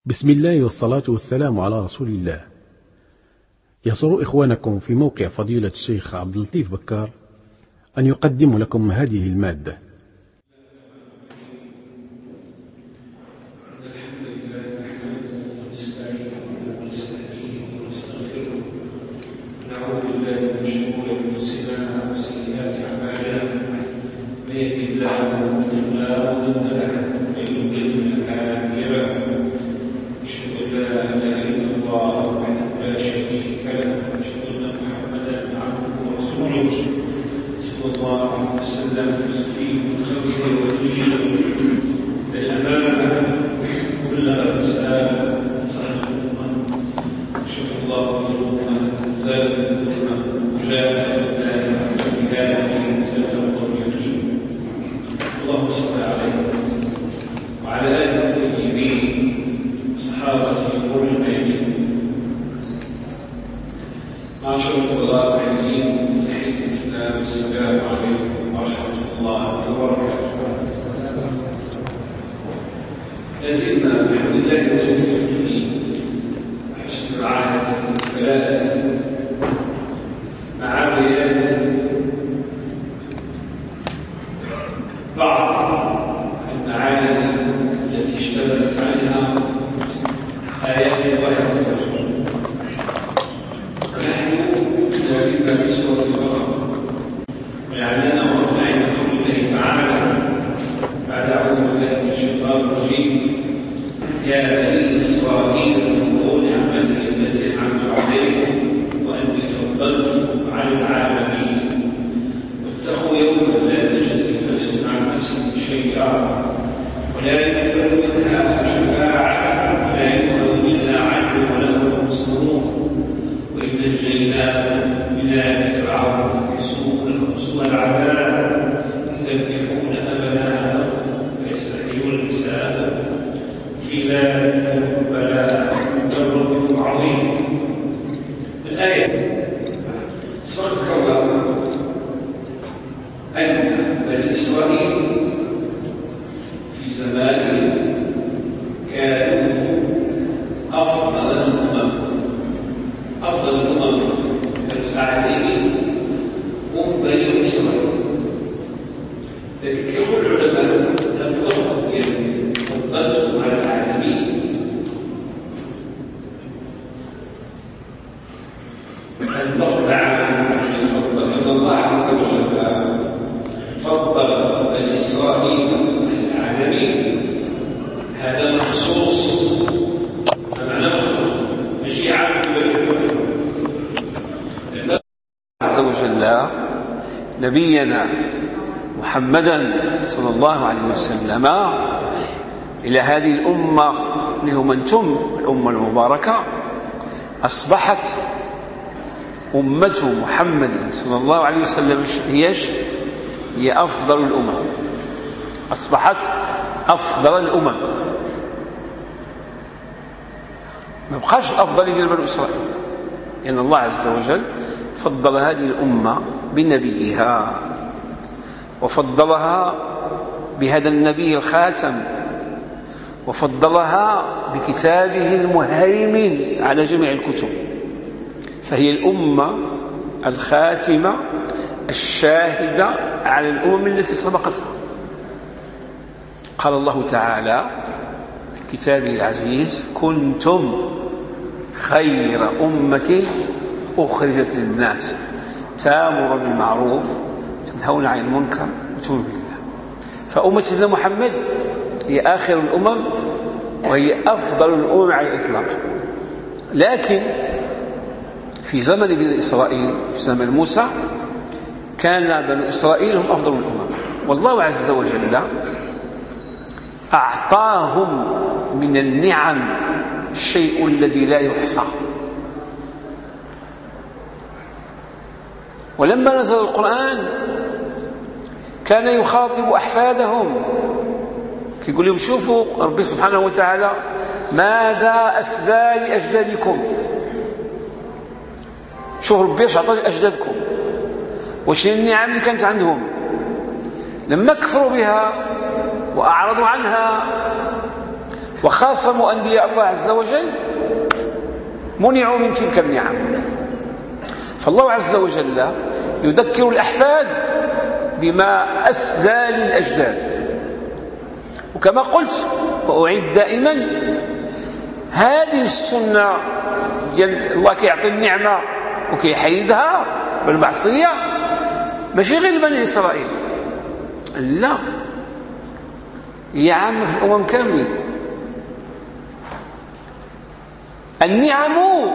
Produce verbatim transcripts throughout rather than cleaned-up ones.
بسم الله والصلاة والسلام على رسول الله. يسر إخوانكم في موقع فضيلة الشيخ عبد اللطيف بكار أن يقدم لكم هذه المادة. نبينا محمدا صلى الله عليه وسلم إلى هذه الأمة اللي هم أنتم الأمة المباركة. أصبحت أمة محمد صلى الله عليه وسلم هي هي أفضل الأمم، أصبحت أفضل الأمم، ما بقاش أفضل ديال بنو إسرائيل، لأن الله عز وجل فضل هذه الأمة بنبيها وفضلها بهذا النبي الخاتم وفضلها بكتابه المهيمن على جميع الكتب، فهي الأمة الخاتمة الشاهدة على الأمم التي سبقتها. قال الله تعالى في كتابه العزيز: كنتم خير أمة أخرجت للناس تأمرون بالمعروف تنهون عن المنكر وتؤمنون بالله. فأمة سيدنا محمد هي آخر الأمم وهي أفضل الأمم على الإطلاق. لكن في زمن بني إسرائيل، في زمن موسى، كان بنو إسرائيل هم أفضل الأمم، والله عز وجل أعطاهم من النعم الشيء الذي لا يحصى. ولما نزل القرآن كان يخاطب أحفادهم يقول لهم: شوفوا ربي سبحانه وتعالى ماذا أسدى لأجدادكم، شوفوا ربي اش عطى لأجدادكم، وش النعم اللي كانت عندهم. لما كفروا بها وأعرضوا عنها وخاصموا أنبياء الله عز وجل منعوا من تلك النعم. فالله عز وجل يذكر الأحفاد بما أسدى للأجداد. وكما قلت وأعيد دائما، هذه السنة ديال الله كيعطي النعمة وكيحيدها بالمعصية ماشي غير بني إسرائيل، لا، هي عامة في الأمم كاملة. النعم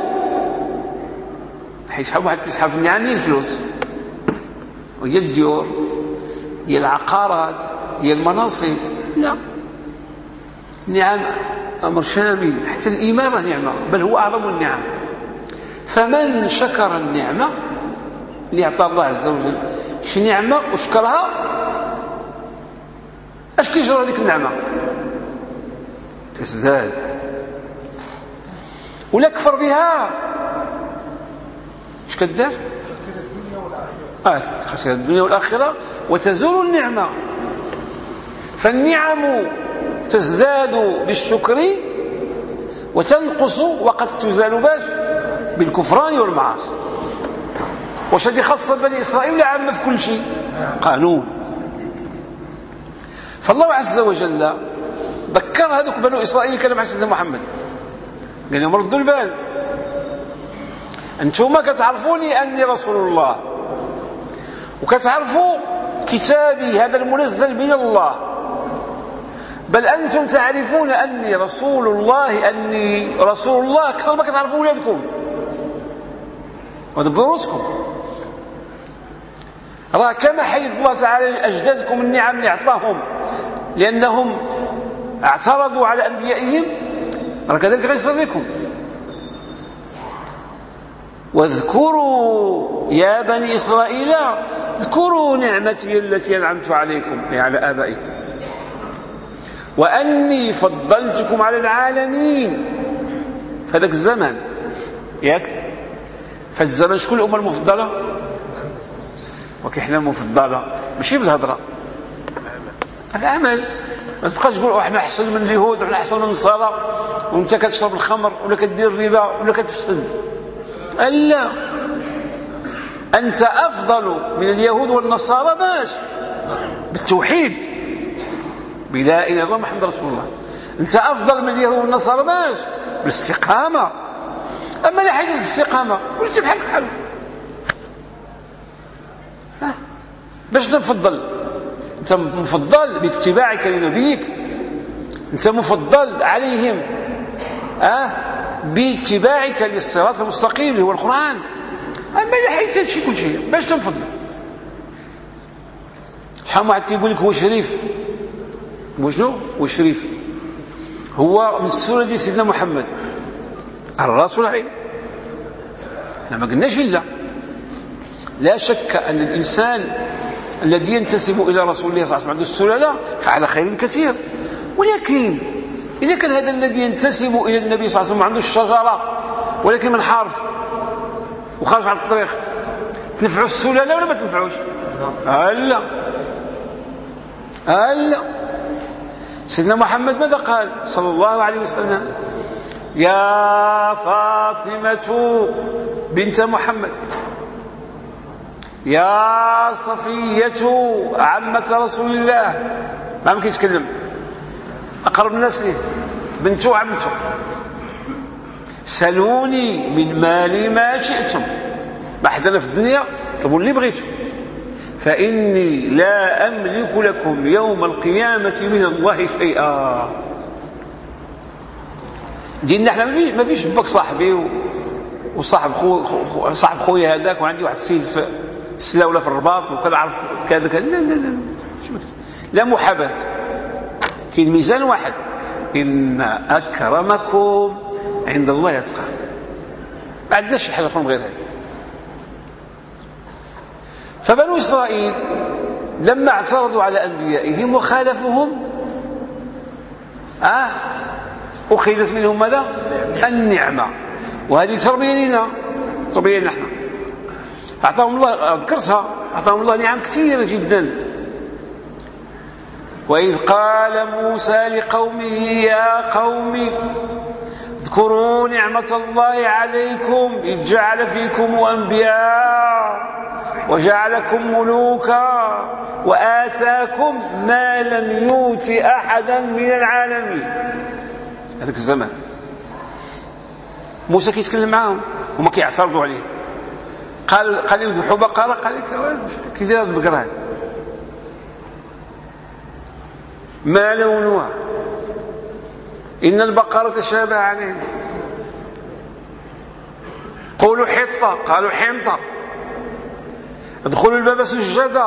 حيسحب واحد كيسحب النعم، هي الفلوس وهي الديور، هي العقارات، هي المناصب، لا، النعم أمر شامل، حتى الإيمان راه نعمة، بل هو أعظم النعم. فمن شكر النعمة اللي أعطى الله عز وجل شي نعمة وشكرها، اش كيجرى هذيك النعمة؟ تزداد. ولا كفر بها اش كدار؟ آه خسر الدنيا والآخرة وتزول النعمة. فالنعم تزداد بالشكر وتنقص وقد تزال باش بالكفران والمعاصي. واش هذه خاصة بني إسرائيل ولا عامة في كل شيء؟ قانون. فالله عز وجل ذكر هذوك بنو إسرائيل كلام مع سيدنا محمد، قال لهم ردوا البال، أنتم كتعرفوني أني رسول الله، وكتعرفوا كتابي هذا المنزل من الله، بل أنتم تعرفون أني رسول الله، أني رسول الله أكثر ما كتعرفوا ولادكم ودبروا رؤوسكم. راه كما حيد الله تعالى لأجدادكم النعم اللي أعطاهم لأنهم اعترضوا على أنبيائهم، راه كذلك غيصير لكم. واذكروا يا بني إسرائيل اذكروا نعمتي التي أنعمت عليكم، أي على آبائكم، وأني فضلتكم على العالمين. في هذاك الزمان ياك، في الزمان شكون الأمة المفضلة؟ وكيحنا المفضلة ماشي بالهضرة، العمل. ما تبقاش تقول احنا احسن من اليهود وحنا احسن من النصارى وانت كتشرب الخمر ولا كدير الربا ولا كتفسد. لا، انت افضل من اليهود والنصارى باش بالتوحيد، بلا اله الا الله محمد رسول الله. انت افضل من اليهود والنصارى باش بالاستقامه. اما لا حاجه الاستقامه وليت بحال بحال باش تفضل. انت مفضل باتباعك لنبيك، انت مفضل عليهم اه باتباعك للصراط المستقيم اللي هو القرآن. اما لا حيت هادشي كل شيء باش تنفضل. شحال واحد كيقول لك هو شريف، وشنو هو شريف؟ هو من السوره ديال سيدنا محمد الراس والعين. احنا ما قلناش الا لا شك ان الانسان الذي ينتسب الى رسول الله صلى الله عليه وسلم عنده السلاله فعلى خير كثير. ولكن اذا كان هذا الذي ينتسب الى النبي صلى الله عليه وسلم عنده الشجره ولكن منحرف وخارج عن الطريق، تنفعوا السلاله ولا ما تنفعوش؟ لا لا. سيدنا محمد ماذا قال صلى الله عليه وسلم؟ يا فاطمة بنت محمد، يا صفية عمة رسول الله، ما ممكن يتكلم، أقرب الناس ليه، بنته وعمته، سلوني من مالي ما شئتم، ما حدنا في الدنيا طلبوا اللي بغيتوا، فإني لا أملك لكم يوم القيامة من الله شيئا. ديننا احنا ما فيش باك صاحبي وصاحب خو صاحب خويا هذاك وعندي واحد السيد في السلا ولا في الرباط وكنعرف كذا كذا. لا لا لا لا محاباة. كاين ميزان واحد، إن أكرمكم عند الله يتقى. ما عندناش حاجة أخرى غير هذه. فبنو إسرائيل لما اعترضوا على أنبيائهم وخالفوهم آه أخذت منهم ماذا؟ النعمة. وهذه تربية لنا، تربية لنا نحن. أعطاهم الله، ذكرتها، أعطاهم الله نعم كثيرة جدا. وإذ قال موسى لقومه يا قوم اذكروا نعمة الله عليكم إذ جعل فيكم أنبياء وجعلكم ملوكا وآتاكم ما لم يؤت أحدا من العالمين. هذاك الزمان موسى كيتكلم معهم وما كيعترضوا عليه. قال قال يذبحوا بقرة، قال لك كي داير هذه البقرة ما لونها إن البقرة تشابه عليهم. قولوا حطة، قالوا حنطة. ادخلوا الباب سجدا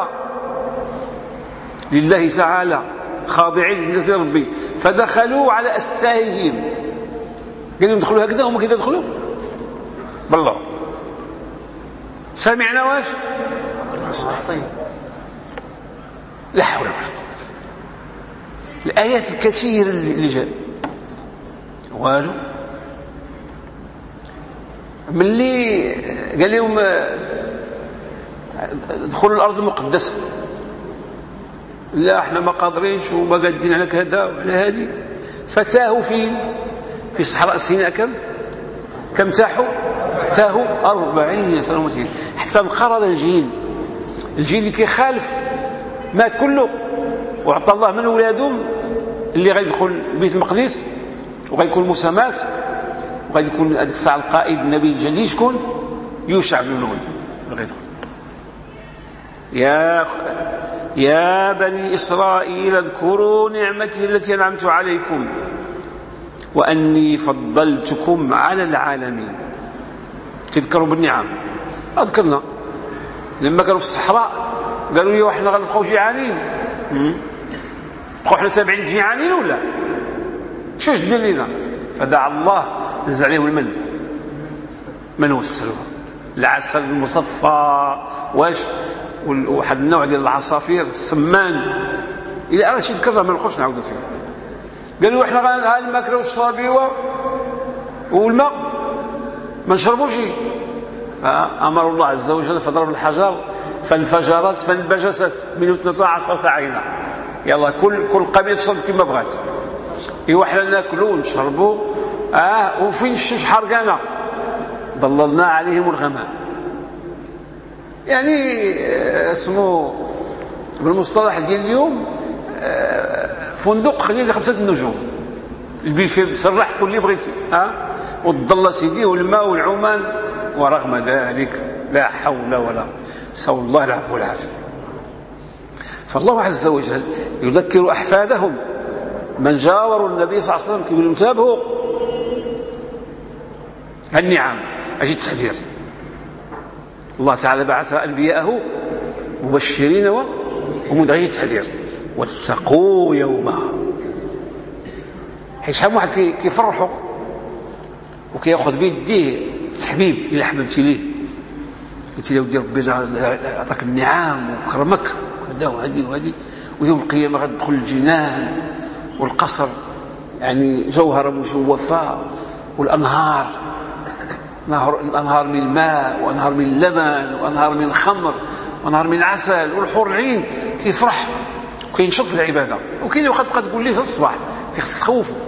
لله تعالى خاضعين لربي فدخلوا على أستاههم. قال لهم ادخلوا هكذا وهم كذا يدخلوا بالله. سمعنا واش لا حول ولا قوة. الآيات الكثيرة اللي جاء والو ملي قال لهم ادخلوا الأرض المقدسة، لا احنا ما قادرينش وما قادين على هذا وعلى هذه. فتاهوا فين؟ في صحراء سيناء. كم كم تاحوا؟ تاهوا أربعين سنة حتى انقرض الجيل. الجيل اللي كيخالف مات كله، وعطى الله من ولادهم اللي غيدخل بيت المقدس وغيكون موسى مات، وغادي يكون هذيك الساعه القائد النبي الجديد شكون؟ يوشع بن نون غيدخل. يا يا بني إسرائيل اذكروا نعمتي التي أنعمت عليكم وأني فضلتكم على العالمين. تذكروا بالنعم. أذكرنا لما كانوا في الصحراء قالوا لي احنا غنبقاو جيعانين، بقاو احنا تابعين جيعانين ولا شوش دير لينا؟ فدعا الله نزل عليهم المن من هو السلوى العسل المصفى واش وواحد النوع ديال العصافير السمان الى انا شي تكرر ما نبقاوش نعاودوا فيه. قالوا احنا غا الماكله والشرابيوه والماء ما نشربوش. فامر الله عز وجل فضرب الحجر فانفجرت فانبجست منه اثنتا عشرة عينا. يلا كل كل قبيله تشرب كما بغات. ايوا حنا ناكلوا ونشربوا اه وفين الشمس حرقانه ظللنا عليهم الغمام. يعني اسمه بالمصطلح ديال اليوم فندق خليه خمسه النجوم، البيفي مسرح كل اللي بغيتي ها والظل سيدي والماء والعمان. ورغم ذلك لا حول ولا نسأل الله العفو والعافيه. فالله عز وجل يذكر احفادهم من جاوروا النبي صلى الله عليه وسلم كيقول لهم تابعوا النعم. اجي التحذير. الله تعالى بعث انبياءه مبشرين ومنذرين التحذير واتقوا يوما. حيت شحال من واحد كيفرحوا وكياخذ بيديه تحبيب الى حببتي ليه قلت له ودي ربي عطاك النعم وكرمك وهذا وهذه وهذه ويوم القيامه غتدخل الجنان والقصر يعني جوهر مجوفه والانهار نهر انهار من الماء وانهار من اللبن وانهار من الخمر وانهار من العسل والحور العين. كيفرح وكينشط في العباده. وكاين وقت تبقى تقول ليه حتى الصباح كيخصك تخوفوا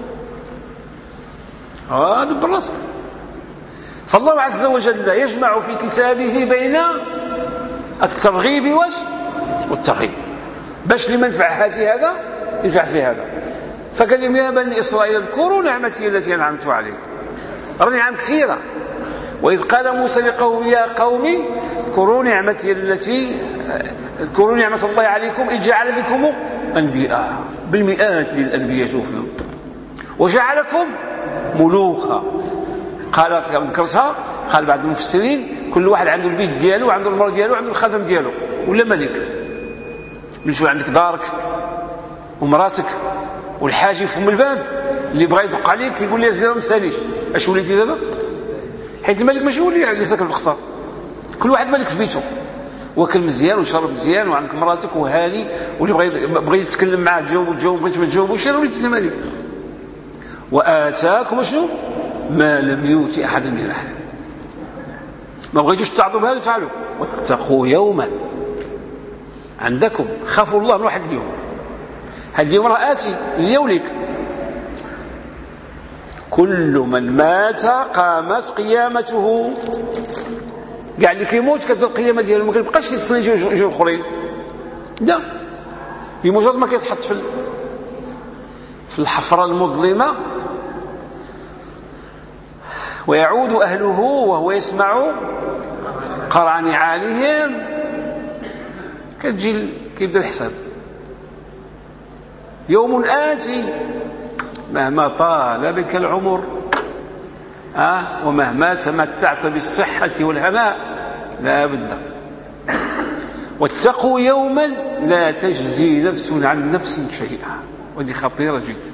اه دبر راسك. فالله عز وجل يجمع في كتابه بين الترغيب والترهيب باش لمنفعه في هذا ينفع في هذا. فقال لهم يا بني إسرائيل اذكروا نعمتي التي أنعمت عليكم. نعم كثيرة. وإذ قال موسى لقوم يا قوم اذكروا نعمتي التي اذكروا نعمة الله عليكم إذ جعل فيكم أنبياء بالمئات للأنبياء. شوفوا وجعلكم ملوكا. قال ذكرتها قال بعض المفسرين كل واحد عنده البيت ديالو وعنده المرأة ديالو وعنده الخدم ديالو ولا ملك. من شو عندك دارك ومراتك والحاجي فم الباب اللي بغى يدق عليك يقول لي زيرو مساليش. اش وليتي دابا؟ حيت الملك ماشي هو اللي ساكن في القصر. كل واحد ملك في بيته واكل مزيان وشرب مزيان وعندك مراتك وهالي واللي بغى بغى يتكلم معاه تجاوب تجاوب بغيت ما تجاوبوش انا وليت ملك. واتاكم شنو ما لم يؤت احد من العالمين. ما بغيتوش تعطوا بهذا تعالوا واتقوا يوما عندكم. خافوا الله من واحد اليوم هذا اليوم راه آتي ليولك. كل من مات قامت قيامته. كاع اللي كيموت كتبدا القيامه ديالو، ما كيبقاش يتصل يجيو الاخرين. لا، بمجرد ما كيتحط في في الحفره المظلمه ويعود اهله وهو يسمع قرع نعالهم، كتجي كيبدا الحساب. يوم آتي مهما طال بك العمر أه ومهما تمتعت بالصحة والهناء لا بد. واتقوا يوما لا تجزي نفس عن نفس شيئا، ودي خطيرة جدا.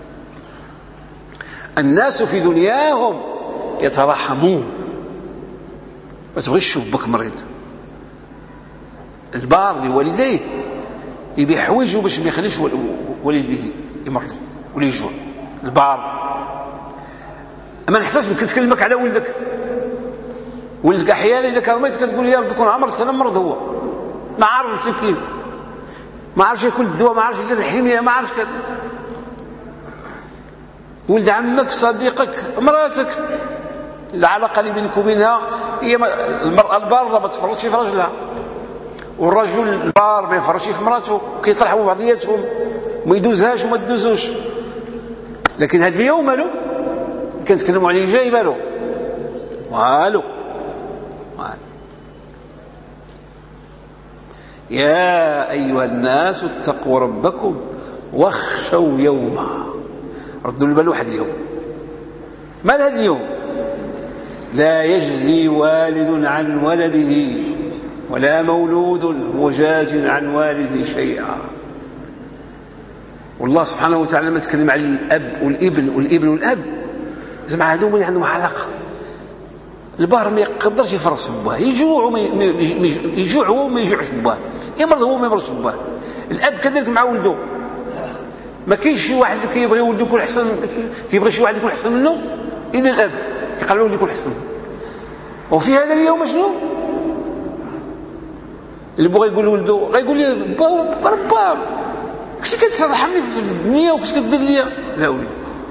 الناس في دنياهم يترحمون، ما تبغيش تشوف بك مريض. البار لوالديه يبيع حوايجه باش ما يخليش والديه يمرضوا ولا يجوع. البار اما نحتاج كتكلمك على ولدك. ولدك احيانا اذا كان مريض كتقول يا ربي كون عمرك انا مرض، هو ما عارف مسكين، ما عارفش ياكل الدواء، ما عارفش يدير الحميه، ما عارفش كذا. ولد عمك، صديقك، مراتك، العلاقه اللي بينك وبينها هي المراه الباره ما تفرطش في رجلها، والرجل البار ما يفرطش في مراته، كيطرحوا بعضياتهم ما يدوزهاش وما تدوزوش. لكن هذا اليوم مالو كنتكلموا عليه جاي مالو والو. يا أيها الناس اتقوا ربكم واخشوا يوما. ردوا البال واحد اليوم. ما هذا اليوم؟ لا يجزي والد عن ولده ولا مولود هو جاز عن والده شيئا. والله سبحانه وتعالى لما تكلم عن الأب والابن والابن والأب، زعما هذوما اللي عندهم علاقة. البار ما يقدرش يفرس باه، يجوع وما يجوع هو وما يجوعش باه، يمرض هو وما يمرضش باه. الأب كذلك مع ولده. ما كاينش شي واحد كيبغي ولده يكون احسن، كيبغي شي واحد يكون احسن منه، اذا الأب كيقال ولده يكون احسن منه. وفي هذا اليوم شنو اللي بغى يقول لولده؟ غايقول لي با با كنتي كترحمني في الدنيا وكنتي كدير ليا؟ لا ولي.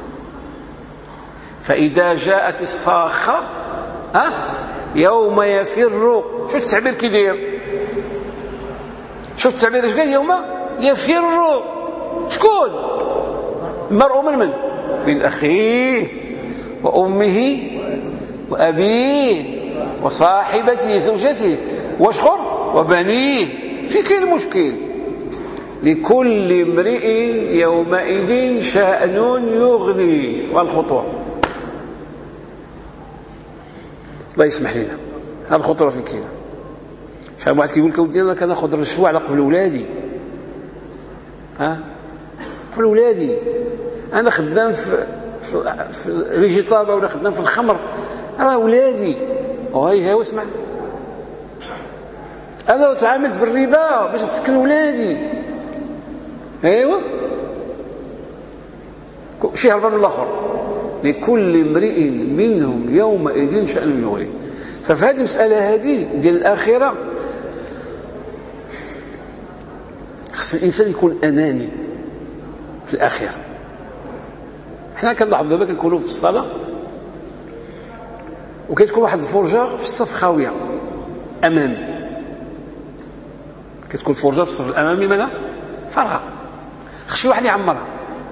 فإذا جاءت الصاخة ها يوم يفر، شو التعبير كيدير؟ شو التعبير اش قال؟ يوم يفر شكون؟ المرء من من؟ من أخيه وأمه وأبيه وصاحبته زوجته واشخر وبنيه. في كل مشكل. لكل امرئ يومئذ شأن يغني. والخطوة الله يسمح لنا، هذه الخطوة في كينا. شحال واحد كيقول لك ودي انا كناخذ الرشوه على قبل ولادي، ها قبل ولادي انا خدام في في, في ريجي طابه ولا خدام في الخمر، راه ولادي. وهي هي واسمع، انا تعاملت بالربا باش تسكن ولادي. ايوا شي هربان من الاخر. لكل امرئ منهم يومئذ شأن يغنيه. ففي هذه المساله هذه ديال الاخره خص الانسان يكون اناني في الاخره. حنا كنلاحظ دابا كنكونوا في الصلاه وكتكون واحد الفرجه في الصف خاويه امامي، كتكون فرجه في الصف الامامي ماذا فراغ، خص شي واحد يعمرها.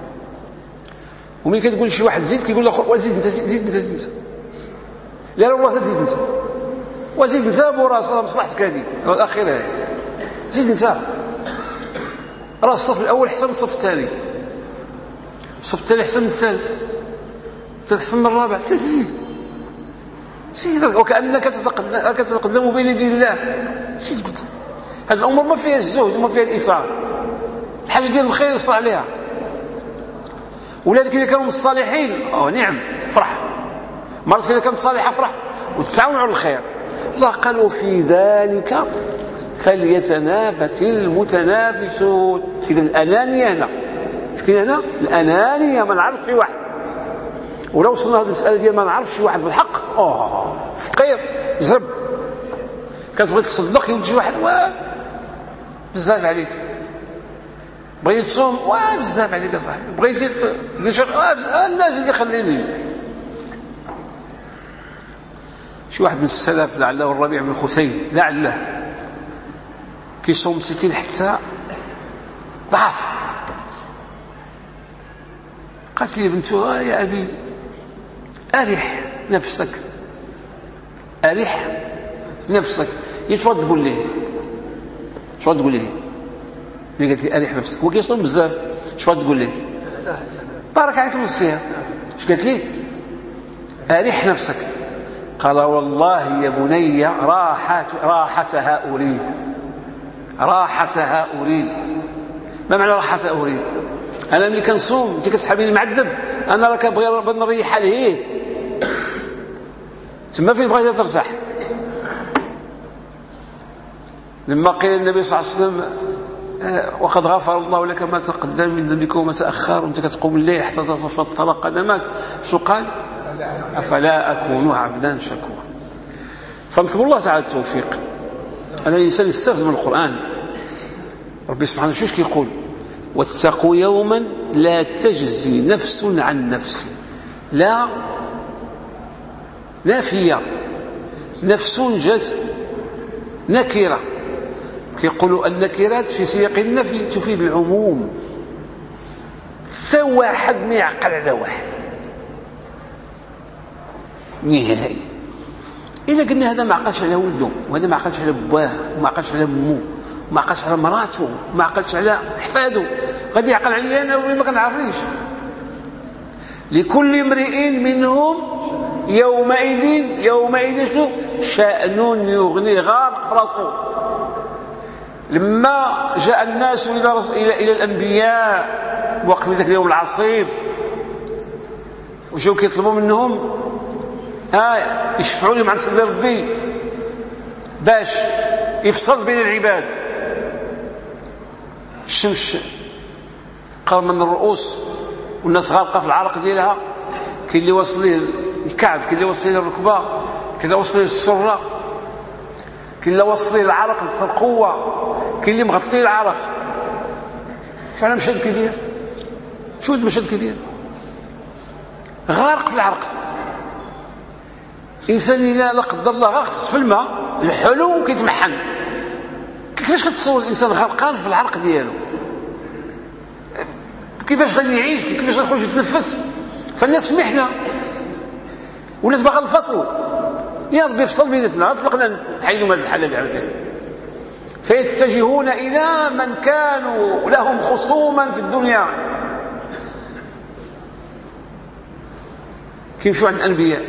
وملي كتقول شي واحد زيد كيقول له زيد انت زيد انت زيد انت، لا لا والله زيد انت وزيد انت براس مصلحتك هذيك الاخيره هذه، زيد انت. راه الصف الاول احسن من الصف الثاني، الصف الثاني احسن من الثالث، الثالث احسن من الرابع، تزيد زيد وكانك تتقدم تتقدم بين يدي الله. زيد قلت هذه الامور ما فيها الزهد وما فيها الايثار. الحاجه ديال الخير يصلح عليها. ولادك اذا كانوا من الصالحين اه نعم فرح، مرتك اذا كانت صالحه فرح وتتعاونوا على الخير. الله قال وفي ذلك فليتنافس المتنافسون. اذا الانانيه هنا شكون هنا؟ الانانيه ما نعرفش شي واحد. ولو وصلنا هذه المساله ديال ما نعرفش شي واحد في الحق اه فقير زرب كتبغي تصدق يوجد شي واحد بزاف عليك بغيتي تصوم واه بزاف عليك صاحبي، بغيتي تشرب واه لازم يخليني. شي واحد من السلف لعله الربيع بن خثيم لعله كيصوم ستين حتى ضعف. قالت لي بنته آه يا أبي أريح نفسك أريح نفسك. يتفضل تقول ليه شو تقول ليه؟ اللي قالت لي أريح نفسك هو كيصوم بزاف. شو تقول ليه؟ بارك عليك نصيها. اش قالت لي؟ أريح نفسك. قال والله يا بني راحت راحتها أريد راحتها أريد. ما معنى راحتها أريد؟ أنا ملي كنصوم أنت كتسحبيني المعذب، أنا راه كنبغي نريح عليه تما فين بغيتها ترتاح. لما قيل النبي صلى الله عليه وسلم وقد غفر الله لك ما تقدم من ذنبك وما تأخر وأنت كتقوم الليل حتى تتفطر قدمك، شو قال؟ أفلا أكون عبدا شكورا. فنطلب الله تعالى التوفيق أن الإنسان يستفد من القرآن. ربي سبحانه شوش كيقول؟ واتقوا يوما لا تجزي نفس عن نفس. لا نافية، نفس جت نكرة. كيقولوا النكرات في سياق النفي تفيد العموم. حتى واحد ما يعقل على واحد نهائي. إذا قلنا هذا ما عقلش على ولده وهذا ما عقلش على بواه وما عقلش على امه وما عقلش على مراته وما عقلش على حفاده، غادي يعقل عليا انا واللي ما كنعرفنيش. لكل امرئ منهم يومئذ يومئذ شنو شأن يغني غارق في راسه. لما جاء الناس الى الى, إلى الانبياء وقت ذاك اليوم العصيب وجاو كيطلبوا منهم آه يشفعوا لهم عند سيدي ربي باش يفصل بين العباد. الشمس قرب من الرؤوس والناس غارقه في العرق ديالها، كاين اللي واصل ليه الكعب، كاين اللي واصل ليه الركبه، كاين اللي واصل ليه السره، كاين اللي واصل ليه العرق القوه، كاين اللي مغطي العرق. فعلا مشهد كبير. شو المشهد كبير؟ غارق في العرق. انسان اذا لا قدر الله غاغطس في الماء الحلو كيتمحن. كيفاش كتصور الانسان غرقان في العرق ديالو؟ كيفاش غادي يعيش؟ كيفاش غيخرج يتنفس؟ فالناس في محنه والناس باغا الفصل. يا ربي افصل بيناتنا، اطلقنا نحيدوا من هذا الحال اللي عملته. فيتجهون الى من كانوا لهم خصوما في الدنيا، كيمشوا عند الانبياء.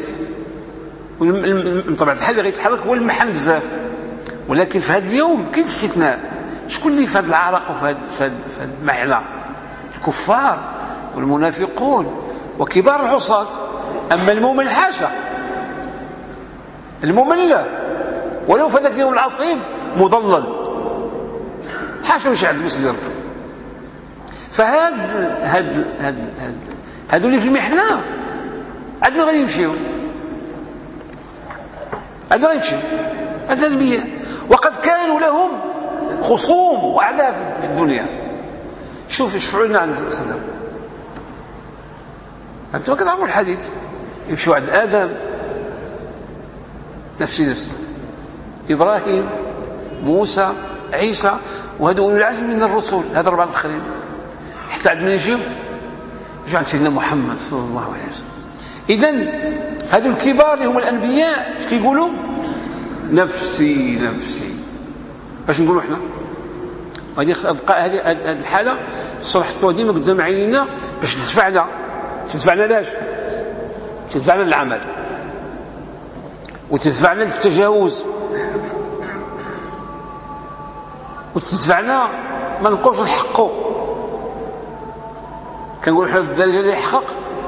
طبعا الحال اللي غيتحرك هو المحن بزاف، ولكن في هذا اليوم كاين استثناء. شكون اللي في هذا العرق وفي هذا المحنه؟ الكفار والمنافقون وكبار العصاة. اما المؤمن حاشا، المؤمن لا، ولو في ذاك اليوم العصيب مضلل حاشا مش عند مسلم. فهاد هاد هاد هاد هادو اللي في المحنه عاد غادي يمشيو، عاد غادي يمشيو هاد الانبياء، وقد كانوا لهم خصوم واعداء في الدنيا. شوف يشفعوا لنا عند سلام. انتم كتعرفوا الحديث، يمشوا عند ادم نفسي نفسي، ابراهيم، موسى، عيسى، وهذو اولي العزم من الرسل، هذا اربعه الاخرين، حتى عند من يجيو يجوا عند سيدنا محمد صلى الله عليه وسلم. اذن هذو الكبار اللي هم الانبياء اش كيقولوا؟ نفسي نفسي. باش نقولوا احنا غادي هذه الحاله صرحتوها ديما قدام عينينا باش تدفعنا تدفعنا لاش؟ تدفعنا للعمل وتدفعنا للتجاوز وتدفعنا ما نبقاوش نحقوا. كنقول احنا بالدرجه اللي يحقق.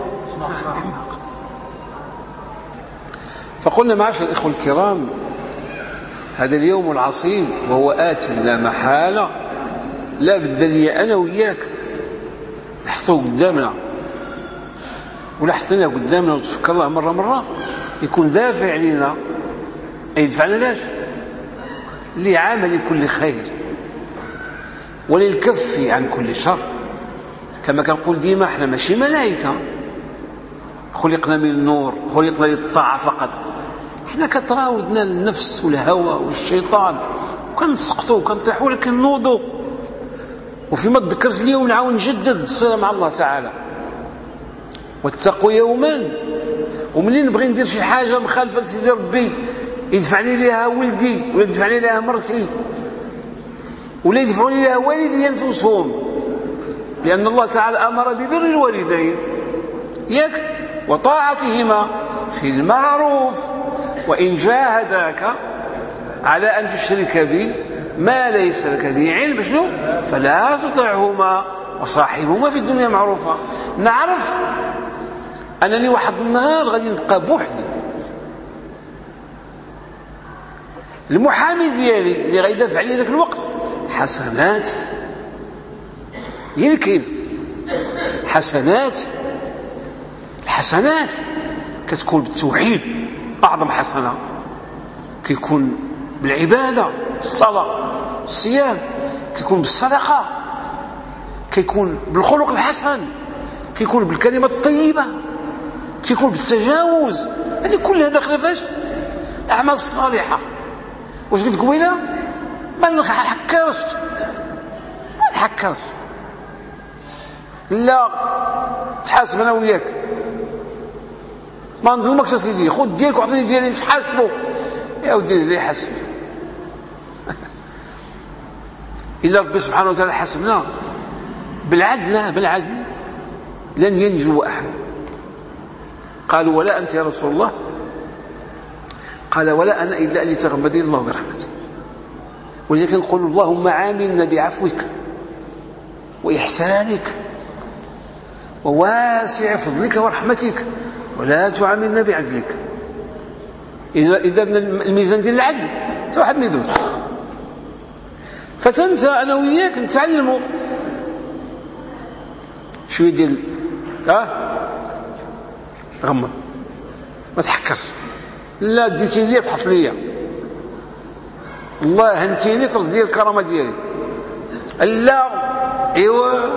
فقلنا معاشر الاخوه الكرام، هذا اليوم العصيب وهو آت لا محالة، لا بد لي أنا وياك نحطوه قدامنا ولا حطيناه قدامنا وتفكر الله مرة مرة يكون دافع لنا. أي يدفعنا لاش؟ لعمل كل خير. وللكف عن كل شر. كما كنقول ديما احنا ماشي ملائكة خلقنا من النور، خلقنا للطاعة فقط. احنا كتراودنا النفس والهوى والشيطان وكنسقطوا وكنطيحوا، لكن نوضوا. وفيما تذكرت اليوم نعاود نجدد الصلة مع الله تعالى. واتقوا يوما، ومنين نبغي ندير شي حاجة مخالفة لسيدي ربي يدفعني ليها ولدي ولا يدفعني ليها مرتي ولا يدفعوني لها والدي أنفسهم، لأن الله تعالى أمر ببر الوالدين ياك وطاعتهما في المعروف، وإن جاهداك على أن تشرك بي ما ليس لك به علم شنو فلا تطعهما وصاحبهما في الدنيا معروفة. نعرف أنني واحد النهار غادي نبقى بوحدي، المحامي ديالي اللي غيدافع علي ذاك الوقت حسنات يمكن حسنات الحسنات كتكون بالتوحيد أعظم حسنة، كيكون بالعبادة الصلاة الصيام، كيكون بالصدقة، كيكون بالخلق الحسن، كيكون بالكلمة الطيبة، كيكون بالتجاوز. هذه كلها داخله فاش الأعمال الصالحة. واش قلت قبيله ما نحكرش ما نحكرش لا تحاسب انا وياك، ما نظلمكش سيدي، خذ ديالك وعطيني ديالي مش حاسبه يا ودي اللي يحاسبني. إلا ربي سبحانه وتعالى حاسبنا بالعدل بالعدل لن ينجو أحد. قالوا ولا أنت يا رسول الله؟ قال ولا أنا إلا أن يتغمدني الله برحمته. ولكن نقول اللهم عاملنا بعفوك وإحسانك وواسع فضلك ورحمتك ولا تعاملنا بعدلك. إذا إذا الميزان ديال العدل حتى واحد ما يدوز. فتنسى أنا وياك نتعلموا شوية ديال ها غمض ما تحكرش، لا ديتي لي تحط ليا الله هنتيني ترد ديال الكرامة ديالي، لا ايوا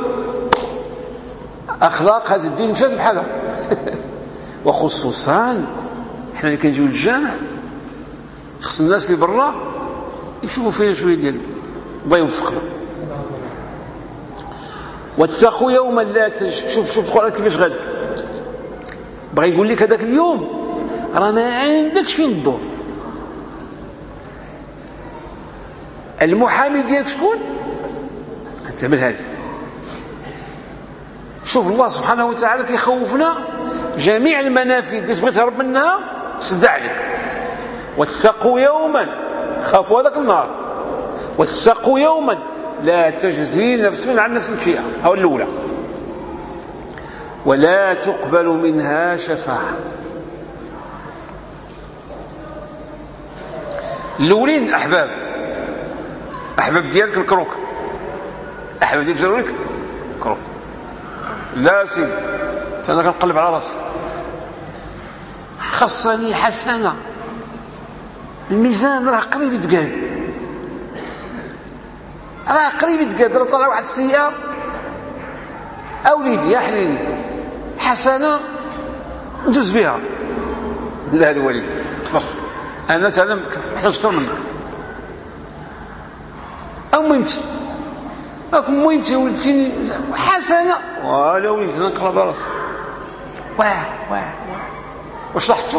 اخلاق هذا الدين مشات بحالها. وخصوصا احنا اللي كنجيو للجامع خص الناس اللي برا يشوفوا فينا شويه ديال الله يوفقنا. واتقوا يوما لا تج... شوف شوف القرآن كيفاش غادي بغى يقول لك هذاك اليوم راه ما عندكش فين تدور. المحامي ديالك شكون؟ انت من هذه. شوف الله سبحانه وتعالى كيخوفنا جميع المنافذ اللي تبغي تهرب منها سد عليك. واتقوا يوما، خافوا هذاك النار. واتقوا يوما لا تجزي نفس عن نفس شيئا، أو الأولى، ولا تقبل منها شفاعة. الأولين أحباب أحباب ديالك الكروك، أحباب ديالك جرولك كروك. لا سيدي أنا كنقلب على راسي خصني حسنة، الميزان راه قريب يتقاد، راه قريب يتقاد، راه طلع واحد السيئة أوليدي يا حنيني حسنة ندوز بها. لا الوليد أنا تعلمت محتاج أكثر منك. أو مهمتي أكون مهمتي ولدتيني حسنة ولا وليد نقرأ براسي واه واه واه واش لاحظتوا؟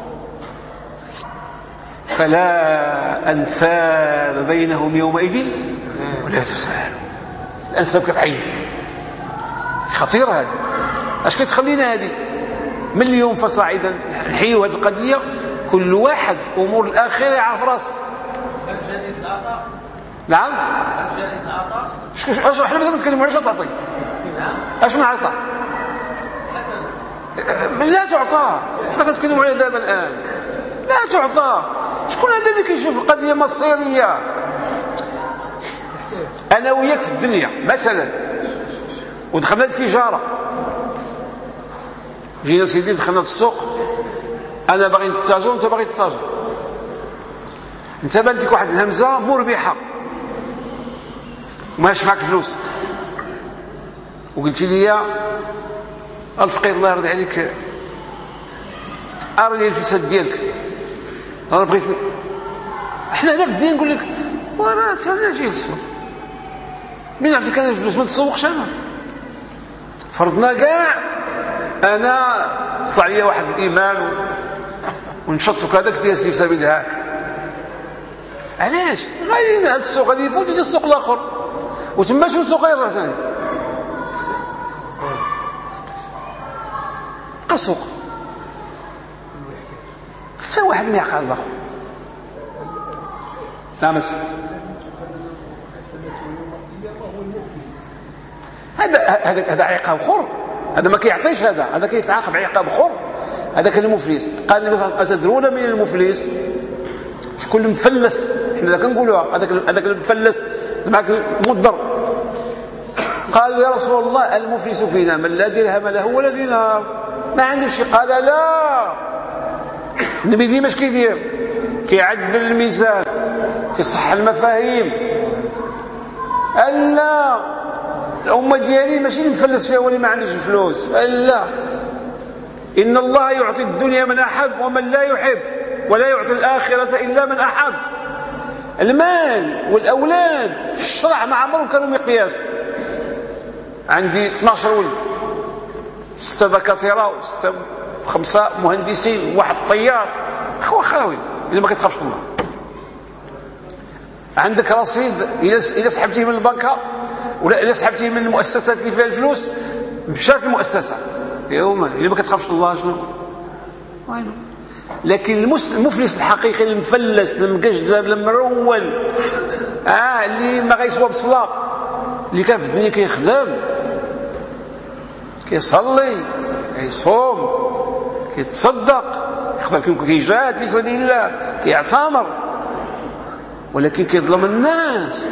فلا أنساب بينهم يومئذ ولا يتساءلون. الأنساب كتعين خطيرة هذه. اش كتخلينا هذه من اليوم فصاعدا نحيوا هذه القضية، كل واحد في أمور الآخرة يعرف راسه. نعم اشرح لنا نتكلموا على اش تعطي. اش من عطاء لا تعطى، احنا كنتكلموا على دابا الآن لا تعطى. شكون هذا اللي كيشوف القضية مصيرية؟ أنا وياك في الدنيا مثلا ودخلنا التجارة، جينا سيدي دخلنا السوق، أنا باغي نتاجر وأنت باغي تتاجر، أنت بانت لك واحد الهمزة مربحة ماش معك فلوس وقلت لي الفقير الله يرضي عليك ارني الفلوس ديالك انا بغيت. احنا هنا في الدين نقول لك وانا انا جاي للسوق مين نعطيك انا الفلوس ما تسوقش. انا فرضنا كاع انا طلع لي واحد الايمان ونشط هذاك ديال في سبيل هاك. علاش غادي هذا السوق غادي يفوت يجي السوق الاخر وتما شنو السوق يرجع ثاني بقى السوق حتى واحد ما يعقل الاخر. نعم هذا هذا هذا عقاب اخر. هذا ما كيعطيش هذا هذا كيتعاقب عقاب اخر. هذا كان المفلس. قال النبي صلى الله عليه وسلم أتدرون من المفلس؟ شكون المفلس؟ حنا كنقولوها هذاك هذاك المفلس معك مضر. قالوا يا رسول الله المفلس فينا من لا درهم له ولا دينار ما عنده شيء. قال لا النبي ديما اش كيدير؟ كيعدل الميزان كيصحح المفاهيم. لا الأمة ديالي ماشي اللي مفلس فيها واللي ما عندوش الفلوس. لا إن الله يعطي الدنيا من أحب ومن لا يحب ولا يعطي الآخرة إلا من أحب. المال والأولاد في الشرع ما عمرهم كانوا مقياس. عندي اثنا عشر ولد ستة دكاترة وستة خمسة مهندسين وواحد طيار خوا خاوي إلا ما كتخافش الله. عندك رصيد إذا سحبتيه من البنكة ولا إذا سحبتيه من المؤسسات اللي فيها الفلوس مشات المؤسسة يوما إلا ما كتخافش الله شنو وينو. لكن المفلس الحقيقي المفلس المقجد المرول اه اللي ما غيسوى بصلاة اللي كان في الدنيا كيخدم كيصلي كيصوم كيتصدق يقدر كيجاهد في سبيل الله كيعتمر ولكن كيظلم الناس.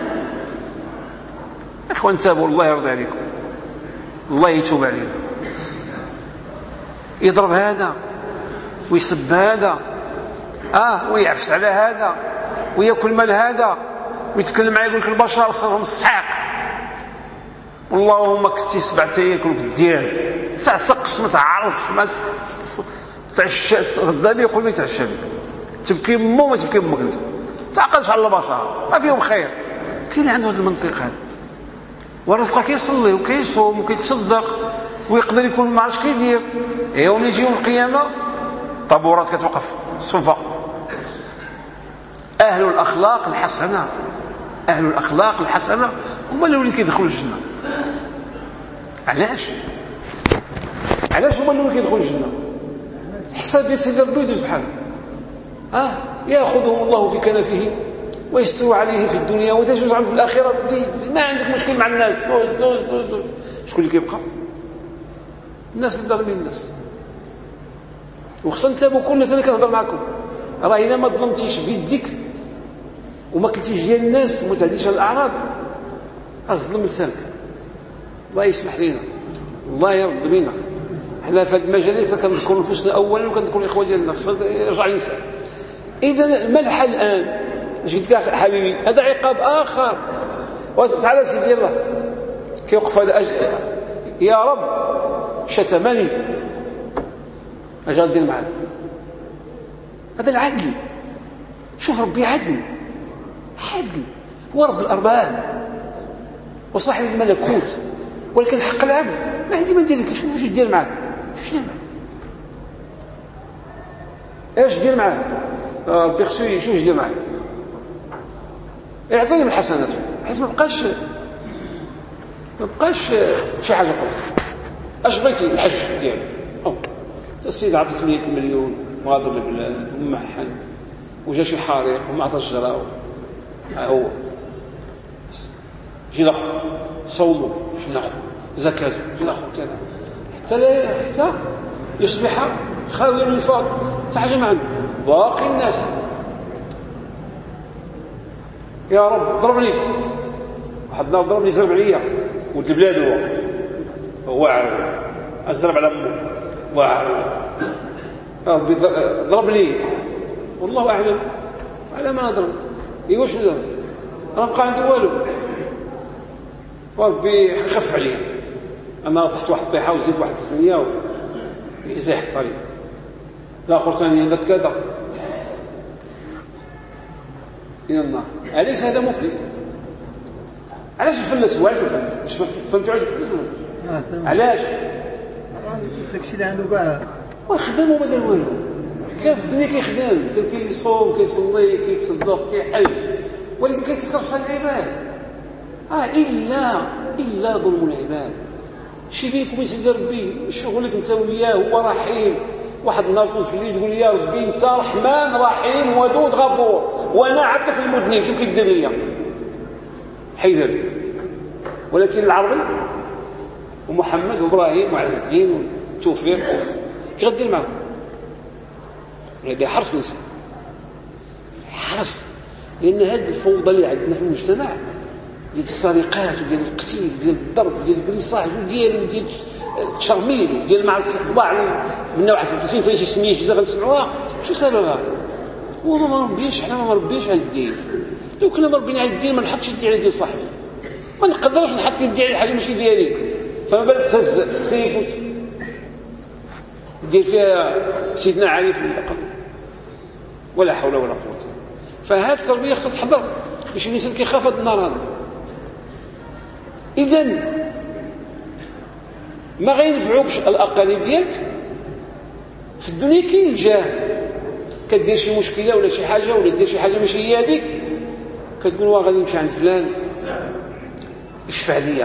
اخوان تابوا الله يرضي عليكم الله يتوب علينا. يضرب هذا ويسب هذا اه ويعفس على هذا وياكل مال هذا ويتكلم معاه يقول لك البشر صارهم الصحاق والله ما كنتي سبع تاكلك الديال تعتقش ما تعرفش ما تعشى غدا بي يقول لي تعشى بك تبكي مو ما تبكي امك انت تعقلش على البشر ما فيهم خير. كاين اللي عنده هذا المنطق هذا ورفقه كيصلي وكيصوم وكيتصدق ويقدر يكون ما عرفش كيدير. يوم يجي يوم القيامه طابورات كتوقف صفا. اهل الاخلاق الحسنه اهل الاخلاق الحسنه هما اللي كيدخلوا الجنه. علاش علاش هما اللي كيدخلوا الجنه؟ الحساب ديال سيدي ربي يدوز بحال اه ياخذهم الله في كنفه ويستر عليه في الدنيا وتجوز عنه في الاخره. ما عندك مشكل مع الناس. شكون اللي كيبقى؟ الناس اللي ظالمين الناس. وخصنا نتابعوا كلنا ثاني كنهضر معكم راه الا ما ظلمتيش بيديك وما كنتيش ديال الناس وما تعديش على الاعراض اظلم لسانك. الله يسمح لنا الله يرضى بينا. حنا في هذه المجالس كنذكروا نفوسنا اولا وكنذكروا الاخوه ديالنا خصنا يرجع الانسان. اذا ما الحل الان؟ جيت لك حبيبي هذا عقاب اخر. تعال سيدي الله كيوقف هذا أج... يا رب شتمني اجي ندير معاه. هذا العدل. شوف ربي عدل عدل هو رب الارباب وصاحب الملكوت ولكن حق العبد ما عندي ما ندير لك. شوف واش دير معاه شوف دير معاه اش دير معاه ربي خصو يشوف اش دير معاه يعطيني من حسناته بحيث ما بقاش ما بقاش شي حاجه اخرى. اش بغيتي الحج ديالو السيد عطى ثمانية مليون وغادر البلاد ومحن وجا شي حريق وما عطاش جراو هو جي ناخذ صوموا جي ناخذ زكاه جي ناخذ كذا حتى لا حتى يصبح خاوي الوفاق حتى حاجه ما عنده. باقي الناس يا رب ضربني واحد النهار ضربني زرب عليا ولد البلاد هو هو عارف ازرب على امه واعر يا ربي ضربني والله اعلم على ما نضرب. ايوا شنو انا بقى عندي والو وربي يخف عليه. انا طحت واحد الطيحه وزيت واحد السنيه ويزيح الطريق الاخر ثاني درت كذا الى النار. علاش هذا مفلس؟ علاش الفلس هو علاش الفلس؟ فهمتوا علاش الفلس؟ علاش داكشي اللي عنده كاع وخدم وما دار والو. كان في الدنيا كيخدم، كان كيصوم كيصلي كيتصدق كيحج، ولكن كان كيتصرف صالح العباد. اه الا الا ظلم العباد. شي بينك وبين سيدي ربي شغلك انت وياه، هو رحيم. واحد النهار تقول في الليل تقول يا ربي انت رحمن رحيم ودود غفور وانا عبدك المذنب، شوف كيدير ليا حيدر. ولكن العربي ومحمد وابراهيم وعز الدين وتوفيق كي غدير معهم؟ هذا حرص الانسان، حرص. لان هذه الفوضى اللي عندنا في المجتمع ديال السرقات وديال القتيل وديال الضرب وديال الكريصاج وديال وديال التشرميل وديال مع الطباع من نوع ثلاثين فاش سميه جزا غنسمعوها، شو سببها؟ هو ما مربينش، حنا ما مربينش على الدين. لو كنا مربين على الدين ما نحطش يدي على دين صاحبي، ما نقدرش نحط يدي على حاجه ماشي ديالي. فما بالك تهز سيف دير فيها سيدنا علي في اللقب، ولا حول ولا قوه. فهذه التربيه خصها تحضر باش الانسان كيخاف هذا النار هذا. اذا ما غينفعوكش الاقارب ديالك في الدنيا. كاين الجاه، كدير شي مشكله ولا شي حاجه ولا دير شي حاجه ماشي هي هذيك، كتقول واه غادي نمشي عند فلان يشفع ليا.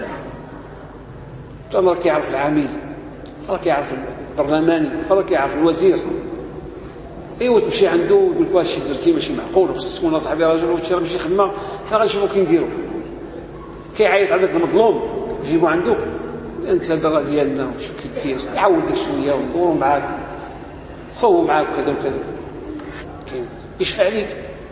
فمرة كيعرف العميل، فرا كيعرف البرلماني، فرا كيعرف الوزير. ايوا تمشي عنده ويقول لك واش درتي ماشي معقول، وخصك تكون صاحبي راجل وشي راه ماشي خدمه، حنا غنشوفوا كي نديروا. كيعيط عندك المظلوم جيبوا عنده، انت الدرا ديالنا وشو كيدير، يعاودك شويه وندوروا معاك صووا معاك وكذا وكذا، كاين يشفع ليك.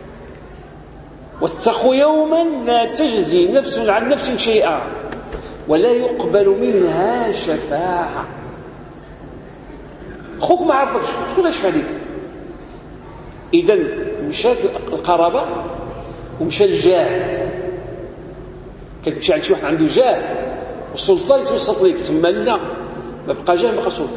واتقوا يوما لا تجزي نفس عن نفس شيئا ولا يقبل منها شفاعه. خوك ما عرفكش شكون يشفع ليك. اذا مشات القرابه ومشى الجاه. كتمشي عند شي واحد عنده جاه والسلطه يتوسط ليك، ثم لا ما بقى جاه بقى سلطه.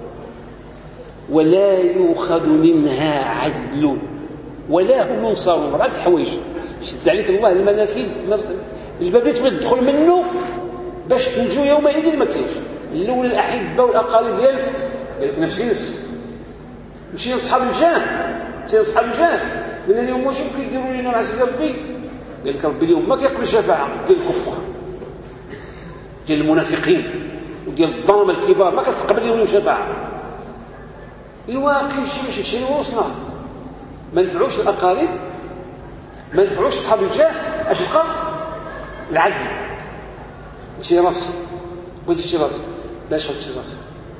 ولا يؤخذ منها عدل ولا هم ينصرون. هاد الحوايج سد عليك الله المنافذ، الباب اللي تبغي تدخل منه باش تنجو يومئذ ما كاينش. الاول الاحبه والاقارب ديالك قال لك نفسي نفسي، ماشي اصحاب الجاه، ماشي اصحاب الجاه. من اليوم واش كيديروا لنا مع سيدي ربي؟ قال لك ربي اليوم ما كيقبل الشفاعه ديال الكفار ديال المنافقين وديال الظلمه الكبار، ما كتقبل لهم الشفاعه. ايوا كاين شي باش يشري وصلنا، ما نفعوش الاقارب، ما نفعوش اصحاب الجاه. اش بقى؟ العدل. شي راسي بغيت شي راسي باش هاد شي راسي.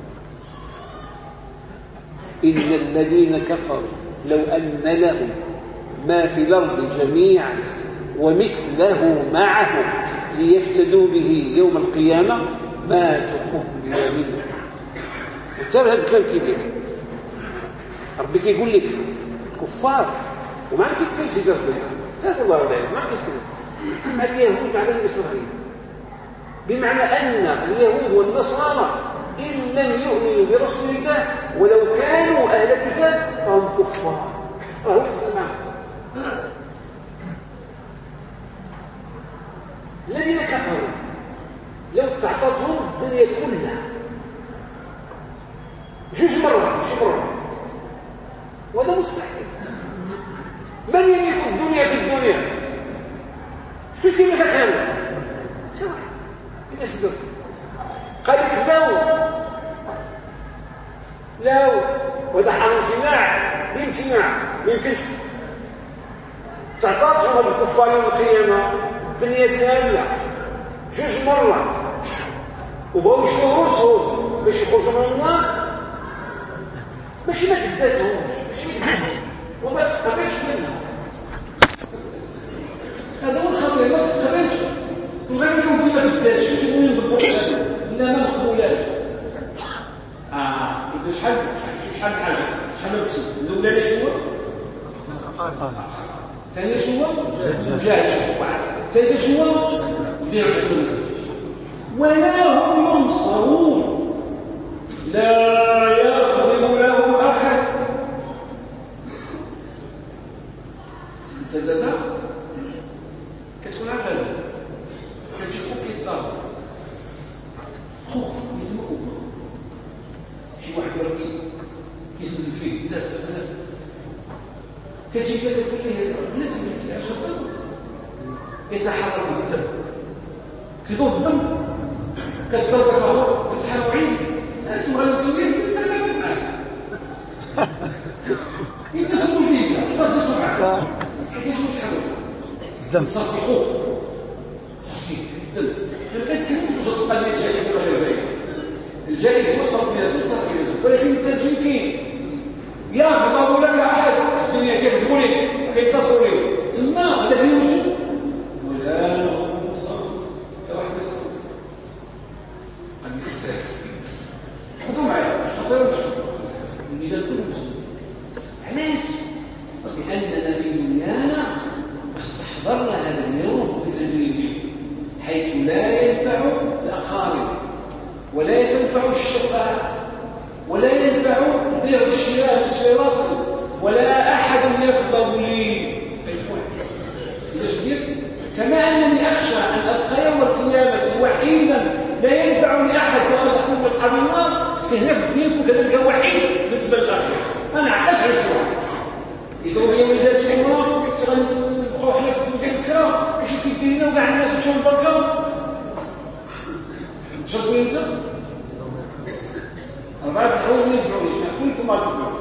إن الذين كفروا لو أن لهم ما في الأرض جميعا ومثله معه ليفتدوا به يوم القيامة ما تقبل منه. وتابع هذا الكلام كيدير ربي كيقول لك كفار وما عم كيتكلم سيدي ربي، تابع الله عليه ما عم كيتكلم، يتكلم مع اليهود مع بني إسرائيل، بمعنى أن اليهود والنصارى إن لم يؤمنوا برسول الله ولو كانوا أهل كتاب فهم كفار. راهو كتسمع الذين كفروا لو تعطتهم الدنيا كلها جوج مرات ماشي مرة، وهذا مستحيل. من يملك الدنيا في الدنيا؟ شو كيما كتعمل؟ شو إذا صدق قال لك لو لو وهذا حال امتناع بامتناع ما يمكنش تعطاتهم هذا الكفار يوم القيامه الدنيا كامله جوج مرات وبغاو يشوفوا راسهم باش يخرجوا من النار، ماشي ما كداتهمش ماشي وما تقبلش منهم. هذا هو الخطير، ما تتقبلش وغير نشوف كيما كداتش نشوفوا ينضبوا لا ما مخولات. اه اذا شحال شحال حاجه شحال مقصد الاولى شنو؟ الثانيه شنو؟ الجاهل. الثالثه شنو؟ يبيعوا الشغل ولا هم ينصرون، لا يغضب لهم أحد. أنت دابا كتكون عارف هذا، كتجي خوك كيضرب خوك يسمى شي واحد ولكن كيسلم فيك بزاف بزاف، كتجي انت تقول ليه بلاتي بلاتي علاش غضب؟ يتحرك الدم، كيدور الدم، كتضرب الاخر كتحرك عين، انت غادي تسويه انت غادي معاك انت سول فيك صدقت معاك انت شنو شحال الدم صافي خوك صافي الدم. ما كتكلمش واش القضيه جائزه ولا غير الجائز هو صرف الناس صرف الناس، ولكن التنجيم كاين يغضب لك احد في الدنيا كيكذبوا لك كيتصلوا لك تما هذاك المشكل ولا نصر حتى واحد ما يتصل غادي يختار حطوا معايا حطوا الميدان كله مسلم. علاش؟ لاننا في دنيانا استحضرنا هذا اليوم بتجريبه حيث لا ينفع الاقارب ولا ينفع الشفاعة ولا ينفع البيع والشراء والشراء ولا أحد يغضب لي. كما أنني أخشى أن أبقى يوم القيامة وحيدا لا ينفع لأحد وقد أكون من أصحاب النار، سهنا في الدين كذلك وحيد بالنسبة للآخر. أنا عقلت على واحد إذا هو يوم ذات الأمور تغنبقوا حنا في مكان الكرام يشوف يديرنا وكاع الناس يمشوا للبركة شرطوا أنت أربعة الحوز ما ينفعونيش كلكم ما تفعلون.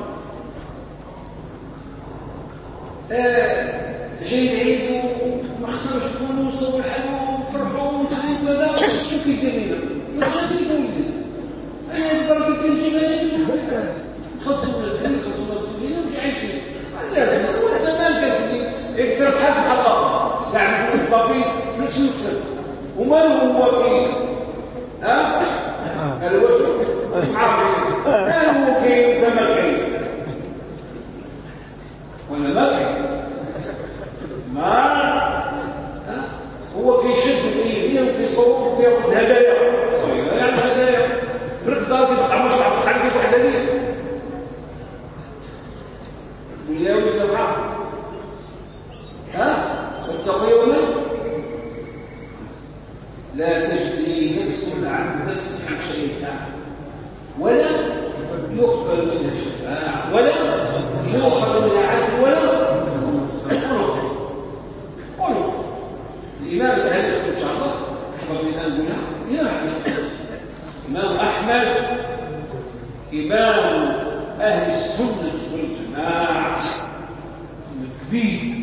جاي العيد وما خصناش نكونوا نصور الحلوى ونفرحوا ونتعيدوا هذا شوف كيف دايرين فغادي نولد انا هاد البركه كنجي غادي نشوف خلصوا الكريم خلصوا الدنيا ومشي عايشين الناس هو زمان كتجي يكثر بحال بحال الاخر كاع فلوس باقي فلوس يكسب ومالو هو كاين ها هذا هو شنو عارفين مالو هو كاين تما كاين وانا ما كاين ما هو كيشد فيه وكيصوب وكياخذ هدايا يعني هدايا بالقدر كيدفع واش عرف خلي فيه واحد هديه قول يا ولد الرعب ها واتقون لا تجزي نفس عن نفس عن شيئا ولا يقبل منها شفاعه ولا يؤخذ منها عدل ولا الإمام الأهل يخصر إن شاء الله تحفظ لنا نقولها الإمام أحمد الإمام أحمد إمام أهل السنة والجماعة الكبير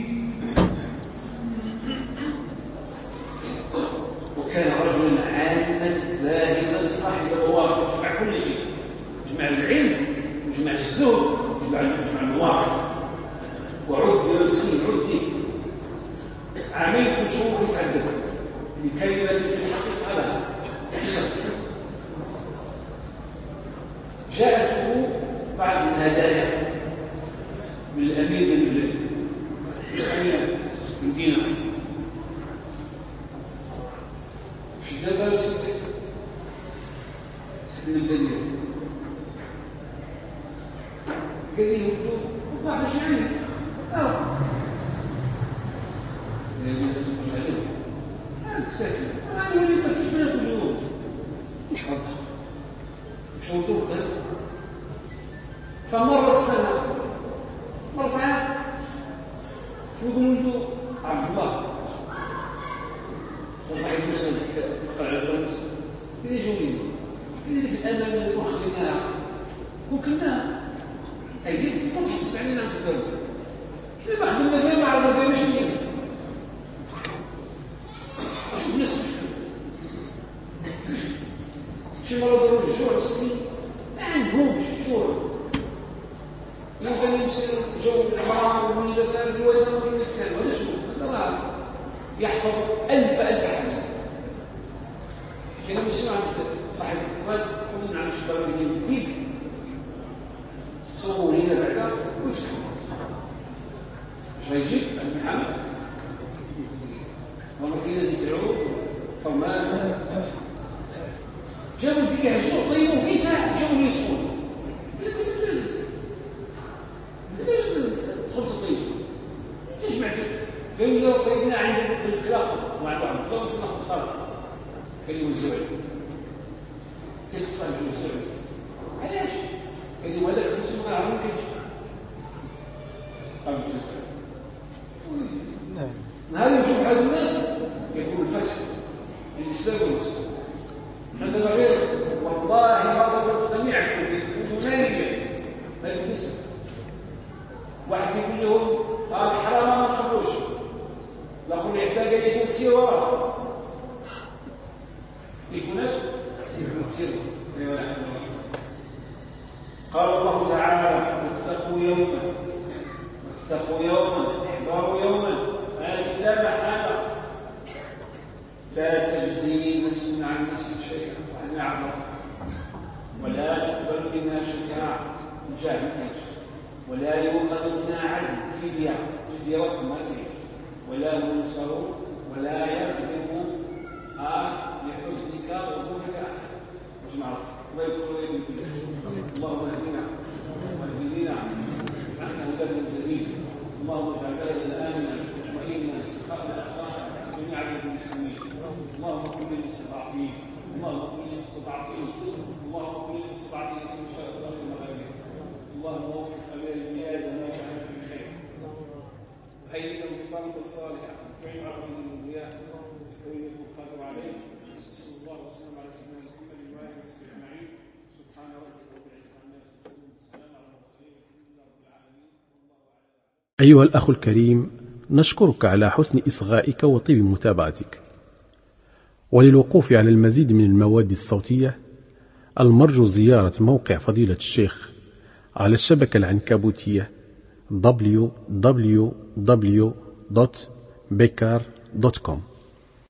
وكان رجلا عالما زاهدا صاحب المواقف يجمع كل شيء يجمع العلم يجمع الزهد يجمع المواقف وعد مسكين عدي عميت شهور يتعدد لكلمة في الحقيقة لها فصل جاءته بعض الهدايا من الأمير المدينة شدة بها وسيطة سيدنا البديع قال لي وجود وطاح شعري اه اللي يصبر عليه أنا كسافي أنا وليد ما كيش بنا كل يوم مش واضح مش وضوح ده فمرت سنة مرت عام ويقولوا له عبد الله وصحيح مسلم قرأ على الرمز اللي يجوا لي اللي ديك الأمانة اللي واخدينها وكنا أيدي فوق يسبت علينا نصدر اللي ما خدمنا فيها ما عرفنا فيها ماشي مين شوف الناس شي مرة داروا الجوع مسكين ما عندهمش جوع لو كان يمسك جو المرأة والوليدة سالت الوالدة ما كان يتكلم هذا شنو؟ هذا راه يحفظ ألف ألف حديث كنا نسمع صاحب قال خذوا عن الشباب اللي جديد صوروا هنا بعدا ويفتحوا اش غيجيب عند محمد والله كاين زيت العود فما جابوا الدجاج وطيبوه في ساعة جابوا يسخن خمسة طيب تجمع فيه قالوا له طيبنا عند الخلافة وعند الخلافة في الصالح قال له الزوج كيف تفهم شو الزوج علاش قال له هذاك خمسين ما عمرو كيف قال شو الزوج نهار يشوف هذا الناس يقول الفسق الإسلام والمسلم هذا غير والله مرة سمعت في الأذنية ما النساء واحد يقول لهم قال حرام ما تخلوش الأخر يحتاج أن يكون كثير وراه يكون كثير قال الله تعالى اتقوا يوما اتقوا يوما احذروا يوما لا محالة لا تجزي نفس عن نفس شيئا وأن يعرف ولا تقبل منها شفاعة جاهدة ولا يؤخذ منها عدل فدية فدية رسم ما فيش ولا هم ينصرون ولا يقدم لحزنك وظلمك أحد مش معروف ما يدخلون إليه اللهم اهدنا واهدنا عنا هداة الجديد اللهم اجعل بلدنا آمنا مطمئنا سخاء أخانا جميع المسلمين اللهم كن للمستضعفين اللهم كن للمستضعفين اللهم كن للمستضعفين في مشارق الأرض المغاربة اللهم وفق أمير البلاد وما يجعل في خير وهيئ لهم بطانة صالحة وعين عربهم الأنبياء لكون يكون قادر عليه صلى الله وسلم على سيدنا محمد وآله وصحبه أجمعين سبحان ربك رب العزة عما يصفون وسلام على المرسلين والحمد لله رب العالمين أيها الأخ الكريم، نشكرك على حسن إصغائك وطيب متابعتك. وللوقوف على المزيد من المواد الصوتية المرجو زيارة موقع فضيلة الشيخ على الشبكة العنكبوتية دبليو دبليو دبليو دوت بيكار دوت كوم.